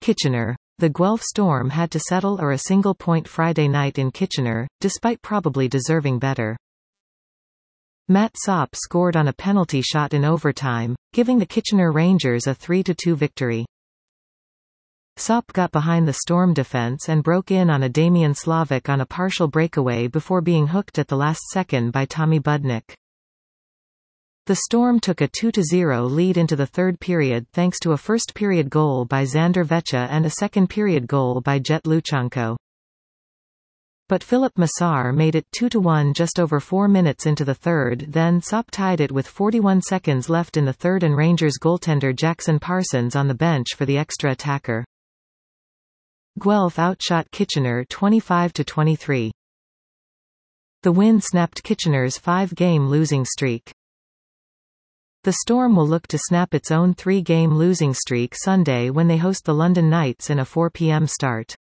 Kitchener. The Guelph Storm had to settle a single point Friday night in Kitchener, despite probably deserving better. Matt Sopp scored on a penalty shot in overtime, giving the Kitchener Rangers a 3-2 victory. Sopp got behind the Storm defence and broke in on a Damian Slavic on a partial breakaway before being hooked at the last second by Tommy Budnick. The Storm took a 2-0 lead into the third period thanks to a first-period goal by Xander Vecha and a second-period goal by Jet Luchanko. But Philip Massar made it 2-1 just over 4 minutes into the third, then Sopp tied it with 41 seconds left in the third and Rangers goaltender Jackson Parsons on the bench for the extra attacker. Guelph outshot Kitchener 25-23. The win snapped Kitchener's 5-game losing streak. The Storm will look to snap its own 3-game losing streak Sunday when they host the London Knights in a 4 p.m. start.